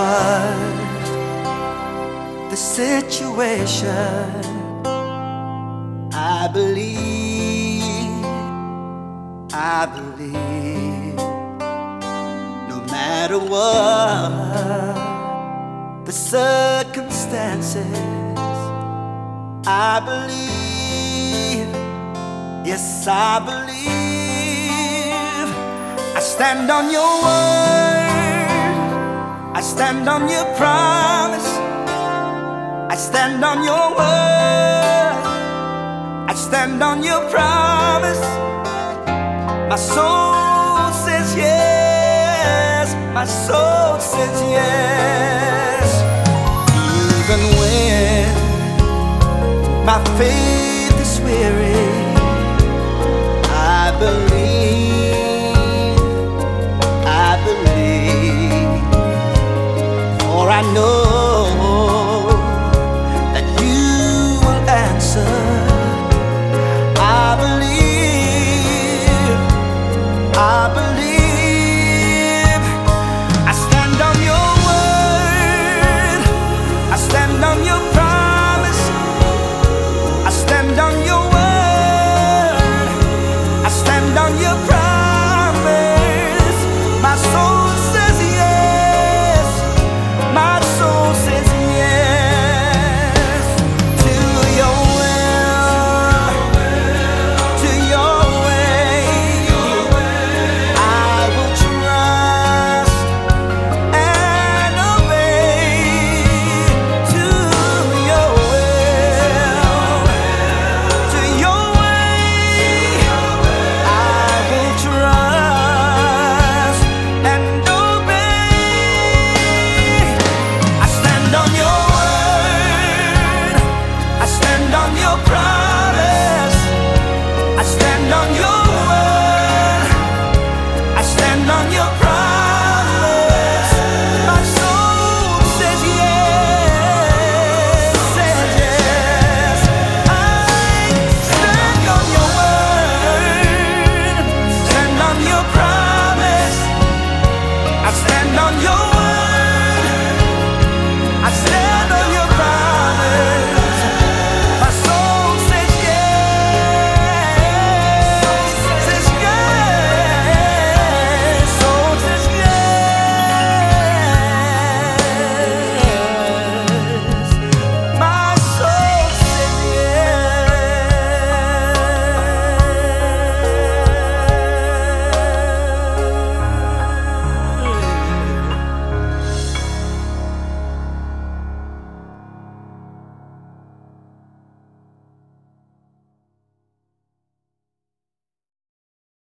what the situation, I believe, no matter what the circumstances, I believe, yes, I believe. I stand on your word, I stand on your promise, I stand on your word, I stand on your promise. My soul says yes, my soul says yes. Even when my faith is weary, I believe, for I know